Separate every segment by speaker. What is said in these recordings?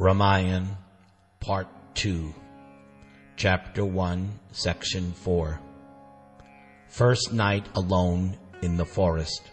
Speaker 1: Ramayan, Part 2, Chapter 1, Section 4. First night alone in the forest.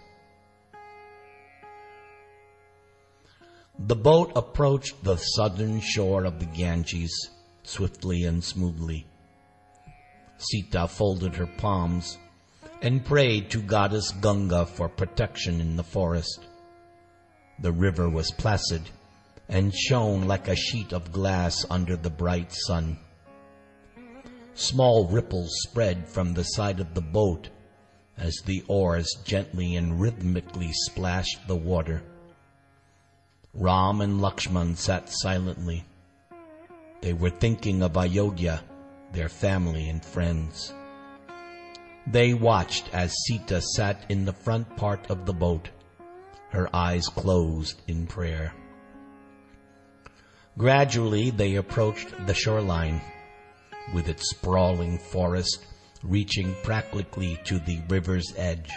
Speaker 1: The boat approached the southern shore of the Ganges swiftly and smoothly. Sita folded her palms and prayed to Goddess Ganga for protection in the forest. The river was placid and shone like a sheet of glass under the bright sun. Small ripples spread from the side of the boat as the oars gently and rhythmically splashed the water. Ram and Lakshman sat silently. They were thinking of Ayodhya, their family and friends. They watched as Sita sat in the front part of the boat, her eyes closed in prayer. Gradually they approached the shoreline, with its sprawling forest reaching practically to the river's edge.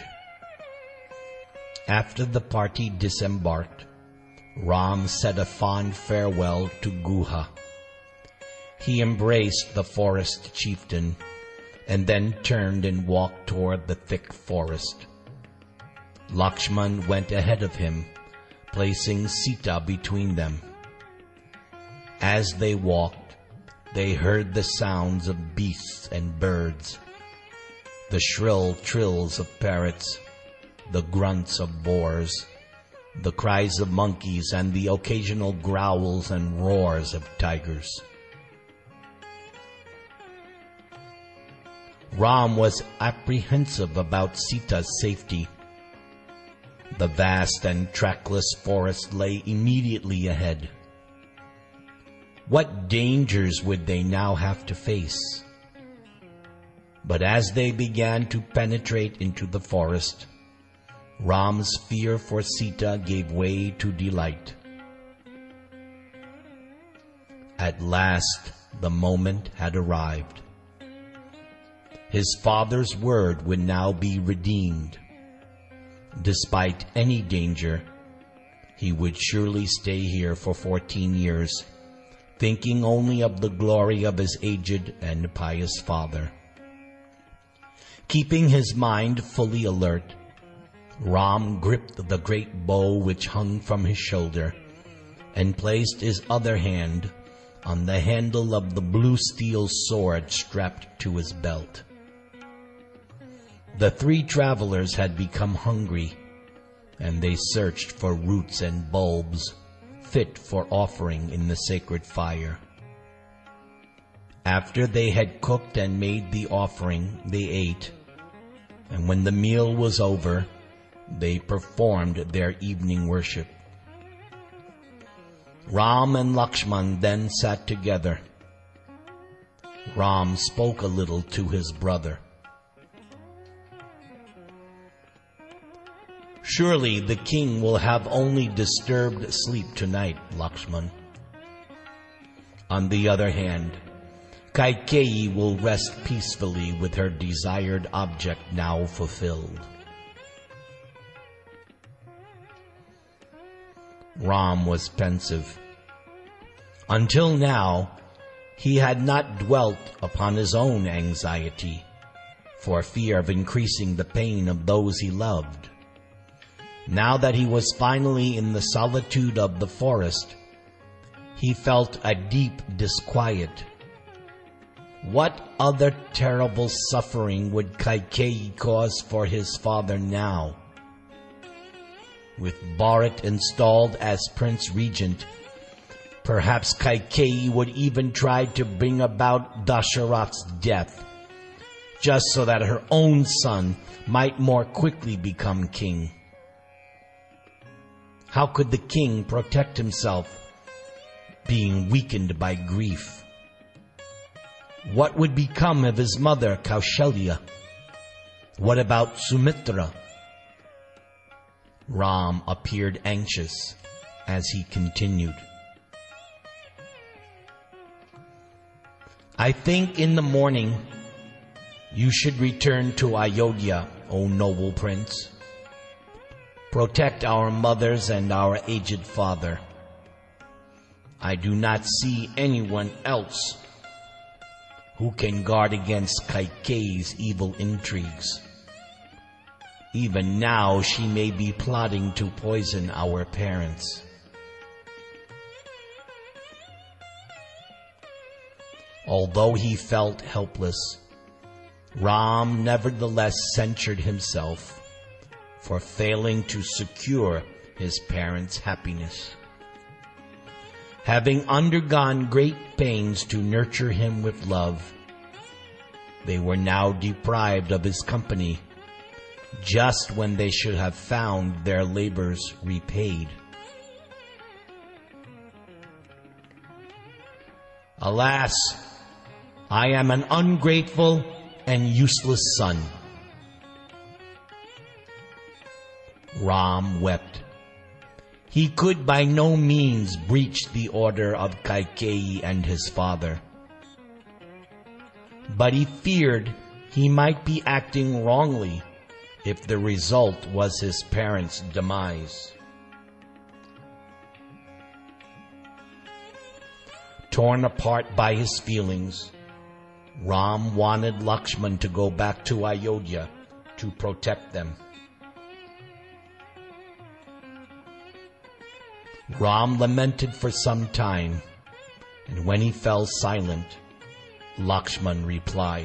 Speaker 1: After the party disembarked, Ram said a fond farewell to Guha. He embraced the forest chieftain and then turned and walked toward the thick forest. Lakshman went ahead of him, placing Sita between them. As they walked, they heard the sounds of beasts and birds, the shrill trills of parrots, the grunts of boars, the cries of monkeys, and the occasional growls and roars of tigers. Ram was apprehensive about Sita's safety. The vast and trackless forest lay immediately ahead. What dangers would they now have to face? But as they began to penetrate into the forest, Ram's fear for Sita gave way to delight. At last, the moment had arrived. His father's word would now be redeemed. Despite any danger, he would surely stay here for 14 years, thinking only of the glory of his aged and pious father. Keeping his mind fully alert, Ram gripped the great bow which hung from his shoulder and placed his other hand on the handle of the blue steel sword strapped to his belt. The three travelers had become hungry, and they searched for roots and bulbs fit for offering in the sacred fire. After they had cooked and made the offering, they ate, and when the meal was over, they performed their evening worship. Ram and Lakshman then sat together. Ram spoke a little to his brother. Surely the king will have only disturbed sleep tonight, Lakshman. On the other hand, Kaikeyi will rest peacefully with her desired object now fulfilled. Ram was pensive. Until now, he had not dwelt upon his own anxiety, for fear of increasing the pain of those he loved. Now that he was finally in the solitude of the forest, he felt a deep disquiet. What other terrible suffering would Kaikeyi cause for his father now? With Bharat installed as Prince Regent, perhaps Kaikeyi would even try to bring about Dasharatha's death, just so that her own son might more quickly become king. How could the king protect himself, being weakened by grief? What would become of his mother, Kaushalya? What about Sumitra? Ram appeared anxious as he continued. I think in the morning you should return to Ayodhya, O noble prince. Protect our mothers and our aged father. I do not see anyone else who can guard against Kaikeyi's evil intrigues. Even now she may be plotting to poison our parents. Although he felt helpless, Ram nevertheless censured himself for failing to secure his parents' happiness. Having undergone great pains to nurture him with love, they were now deprived of his company, just when they should have found their labors repaid. Alas, I am an ungrateful and useless son. Ram wept. He could by no means breach the order of Kaikeyi and his father, but he feared he might be acting wrongly if the result was his parents' demise. Torn apart by his feelings, Ram wanted Lakshman to go back to Ayodhya to protect them. Ram lamented for some time, and when he fell silent, Lakshman replied,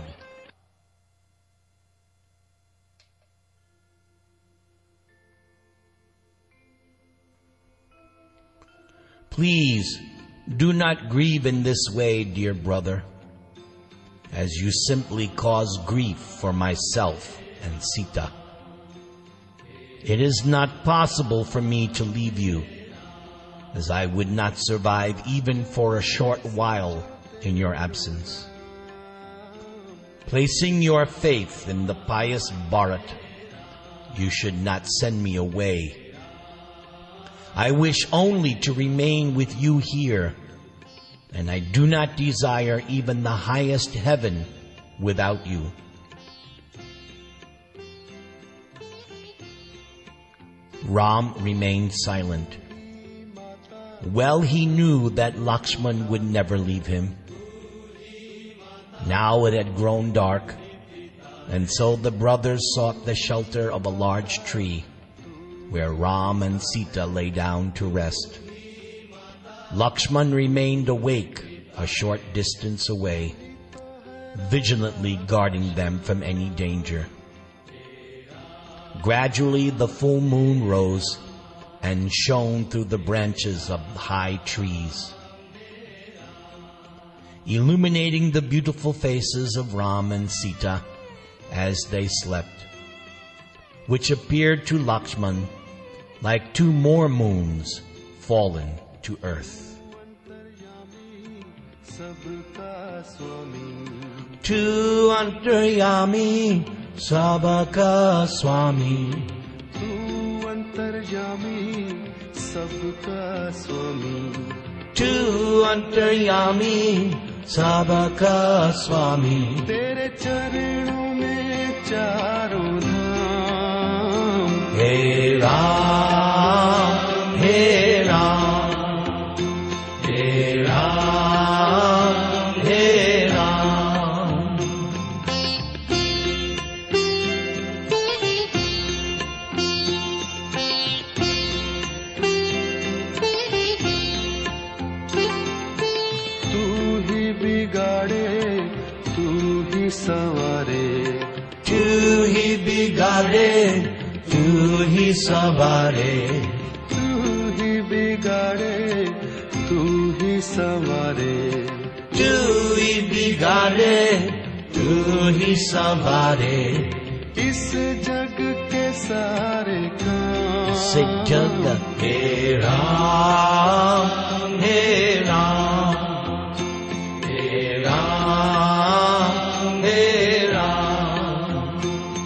Speaker 1: "Please, do not grieve in this way, dear brother, as you simply cause grief for myself and Sita. It is not possible for me to leave you, as I would not survive even for a short while in your absence. Placing your faith in the pious Bharat, you should not send me away. I wish only to remain with you here, and I do not desire even the highest heaven without you." Ram remained silent. Well he knew that Lakshman would never leave him. Now it had grown dark, and so the brothers sought the shelter of a large tree, where Ram and Sita lay down to rest. Lakshman remained awake a short distance away, vigilantly guarding them from any danger. Gradually the full moon rose and shone through the branches of high trees, illuminating the beautiful faces of Ram and Sita as they slept, which appeared to Lakshman like two more moons fallen to earth. Tu antaryami sabaka swami, tu antaryami sabka swami, tu antaryami sabka swami. Tere charanon mein charon dhaam, He Ram, He Ram, He Ram, He Ram. Tu hi bigade, tu hi saware, tu hi bigade, tu hi saware, tu hi bigade, tu hi saware, tu hi bigade, tu hi saware. इस जग के सारे काम, इस जग हे राम, हे राम, हे राम, हे राम.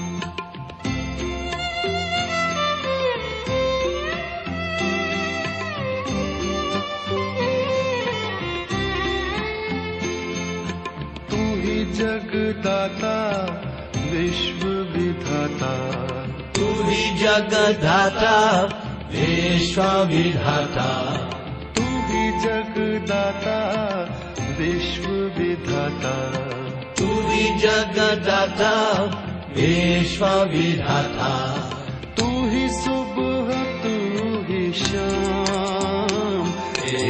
Speaker 1: तू ही जगदाता विश्व विधाता, तू ही जगदाता विश्व विधाता, तू ही
Speaker 2: जगदाता विश्व विधाता,
Speaker 1: तू ही जगदाता विश्व विधाता,
Speaker 2: तू ही सुबह तू ही शाम,
Speaker 1: हे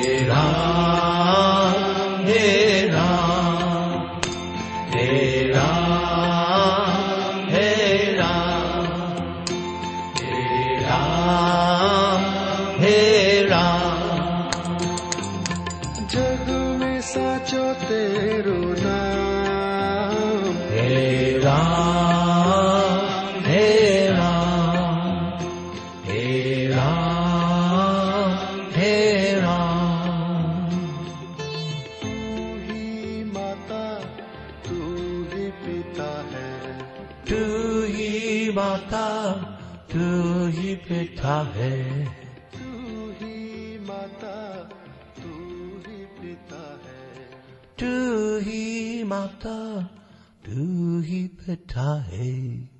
Speaker 1: राम हे राम हे राम हे राम हे राम हे राम।
Speaker 2: जग में साचो तेरो नाम,
Speaker 1: हे राम हे राम हे राम हे राम।
Speaker 2: तू ही माता तू ही पिता है,
Speaker 1: तू ही माता तू ही पिता है,
Speaker 2: तू ही माता तू ही पिता है,
Speaker 1: तू ही माता तू ही पिता है।